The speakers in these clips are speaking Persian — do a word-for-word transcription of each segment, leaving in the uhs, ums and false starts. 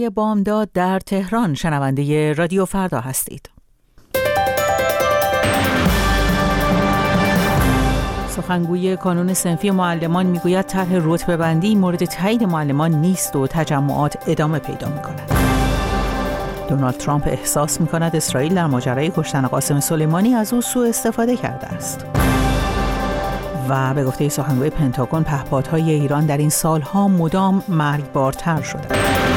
بامداد در تهران شنونده رادیو فردا هستید. سخنگوی کانون صنفی معلمان میگوید طرح رتبه‌بندی مورد تایید معلمان نیست و تجمعات ادامه پیدا می‌کند. دونالد ترامپ احساس می‌کند اسرائیل در ماجرای کشتن قاسم سلیمانی از او سوء استفاده کرده است. و به گفته سخنگوی پنتاگون پهپادهای ایران در این سالها مدام مرگبارتر شده.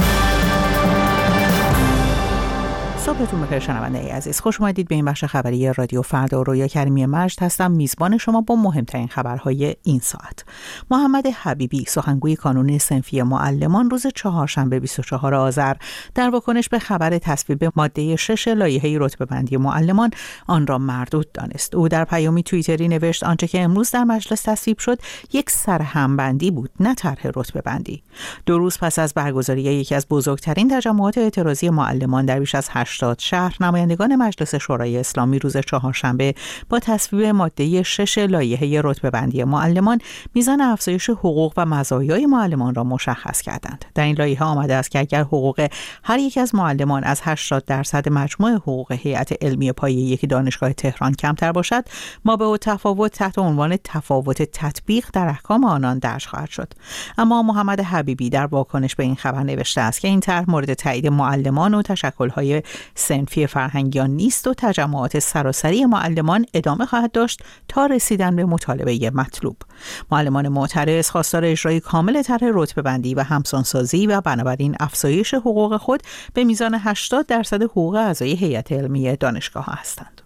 صبحتون بخیر شنونده عزیز، خوش اومدید به این بخش خبری رادیو فردا. رویا کریمی مجد هستم، میزبان شما با مهمترین خبرهای این ساعت. محمد حبیبی سخنگوی کانون صنفی معلمان روز چهارشنبه بیست و چهارم آذر در واکنش به خبر تصویب ماده شش لایحه رتبه‌بندی معلمان آن را مردود دانست. او در پیامی توییتری نوشت آنچه که امروز در مجلس تصویب شد یک سرهمبندی بود، نه طرح رتبه‌بندی. دو روز پس از برگزاری یکی از بزرگترین تجمعات اعتراضی معلمان در بیش از هشتاد شهر، نمایندگان مجلس شورای اسلامی روز چهارشنبه با تصویب ماده شش لایحه رتبه‌بندی معلمان میزان افزایش حقوق و مزایای معلمان را مشخص کردند. در این لایحه آمده است که اگر حقوق هر یک از معلمان از هشتاد درصد مجموع حقوق هیئت علمی پایه یک دانشگاه تهران کمتر باشد، مابعد تفاوت تحت عنوان تفاوت تطبیق در احکام آنان درج خواهد شد. اما محمد حبیبی در واکنش به این خبر نوشته است که این طرح مورد تایید معلمان و تشکل‌های صنفی فرهنگیان نیست و تجمعات سراسری معلمان ادامه خواهد داشت تا رسیدن به مطالبه مطلوب. معلمان معترض خواستار اجرای کامل طرح رتبه‌بندی و همسانسازی و بنابراین افزایش حقوق خود به میزان هشتاد درصد حقوق اعضای هیئت علمی دانشگاه هستند.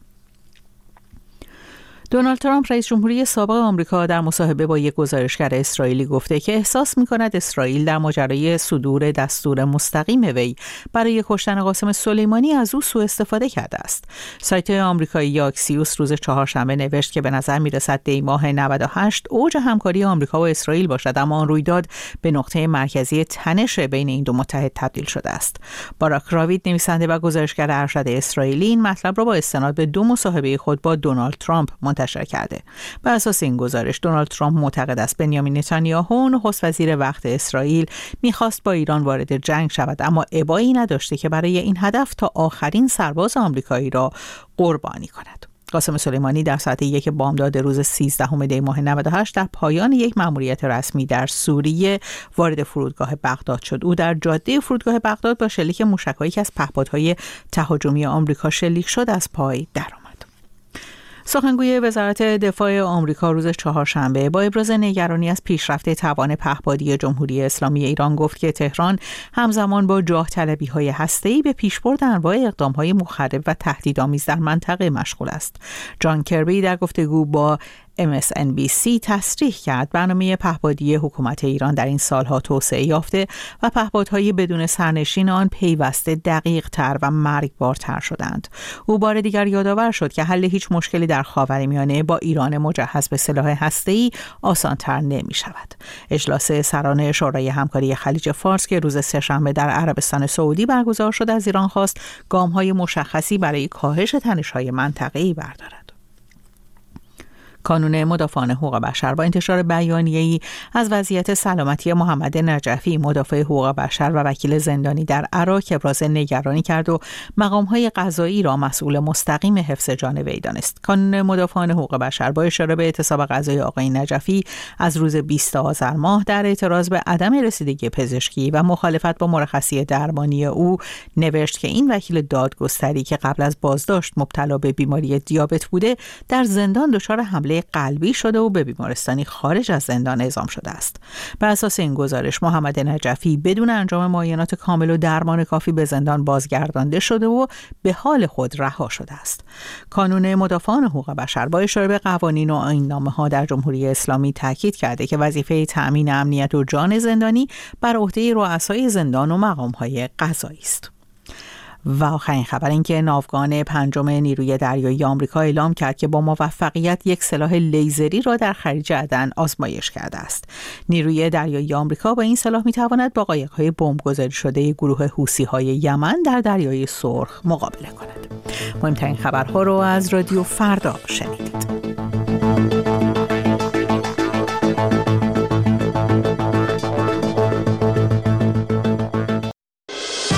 دونالد ترامپ رئیس جمهوری سابق آمریکا در مصاحبه با یک گزارشگر اسرائیلی گفته که احساس می‌کند اسرائیل در ماجرای صدور دستور مستقیم وی برای کشتن قاسم سلیمانی از او سوء استفاده کرده است. سایت آمریکایی آکسیوس روز چهارشنبه نوشت که به نظر می‌رسد دی ماه نود و هشت اوج همکاری آمریکا و اسرائیل باشد، اما آن رویداد به نقطه مرکزی تنش بین این دو متحد تبدیل شده است. باراک راوید نویسنده و گزارشگر ارشد اسرائیلی این مطلب را با استناد به دو مصاحبه خود با دونالد ترامپ منتشر کرده. بر اساس این گزارش دونالد ترامپ معتقد است بنیامین نتانیاهو نخست وزیر وقت اسرائیل میخواست با ایران وارد جنگ شود، اما ابایی نداشته که برای این هدف تا آخرین سرباز آمریکایی را قربانی کند. قاسم سلیمانی در ساعت یک بامداد روز سیزدهم دی ماه نود و هشت در پایان یک مأموریت رسمی در سوریه وارد فرودگاه بغداد شد. او در جاده فرودگاه بغداد با شلیک موشک‌هایی که از پهپادهای تهاجمی آمریکا شلیک شد از پای درآمد. سخنگوی وزارت دفاع آمریکا روز چهارشنبه با ابراز نگرانی از پیشرفت توان پهپادی جمهوری اسلامی ایران گفت که تهران همزمان با جاه طلبی‌های هسته‌ای به پیشبرد انواع اقدام‌های مخرب و تهدیدآمیز در منطقه مشغول است. جان کربی در گفتگو با ام اس ان بی سی تصریح کرد برنامه پهپادی حکومت ایران در این سالها توسعه یافته و پهپادهای بدون سرنشین آن پیوسته دقیق‌تر و مرگبارتر شدند. او بار دیگر یادآور شد که حل هیچ مشکلی در خاورمیانه با ایران مجهز به سلاح هسته‌ای آسان‌تر نمی‌شود. اجلاس سران شورای همکاری خلیج فارس که روز سه‌شنبه در عربستان سعودی برگزار شد از ایران خواست گام‌های مشخصی برای کاهش تنش‌های منطقه‌ای بردارد. کانون مدافعان حقوق بشر با انتشار بیانیه‌ای از وضعیت سلامتی محمد نجفی مدافع حقوق بشر و وکیل زندانی در عراق ابراز نگرانی کرد و مقام‌های قضایی را مسئول مستقیم حفظ جان وی دانست. کانون مدافعان حقوق بشر با اشاره به اعتصاب قضایی آقای نجفی از روز بیست آذر ماه در اعتراض به عدم رسیدگی پزشکی و مخالفت با مرخصی درمانی او نوشت که این وکیل دادگستری که قبل از بازداشت مبتلا به بیماری دیابت بوده در زندان دچار حمله قلبی شده و به بیمارستانی خارج از زندان اعزام شده است. بر اساس این گزارش محمد نجفی بدون انجام معاینات کامل و درمان کافی به زندان بازگردانده شده و به حال خود رها شده است. کانون مدافعان حقوق بشر با اشاره به قوانین و آیین‌نامه‌ها در جمهوری اسلامی تاکید کرده که وظیفه تأمین امنیت و جان زندانی بر عهده رؤسای زندان و مقام‌های قضایی است. و آخرین خبر این که ناوگان پنجم نیروی دریایی آمریکا اعلام کرد که با موفقیت یک سلاح لیزری را در خلیج عدن آزمایش کرده است. نیروی دریایی آمریکا با این سلاح می‌تواند با قایق‌های بمب‌گذاری شده گروه حوثی‌های یمن در دریای سرخ مقابله کند. مهمترین خبرها را از رادیو فردا شنید.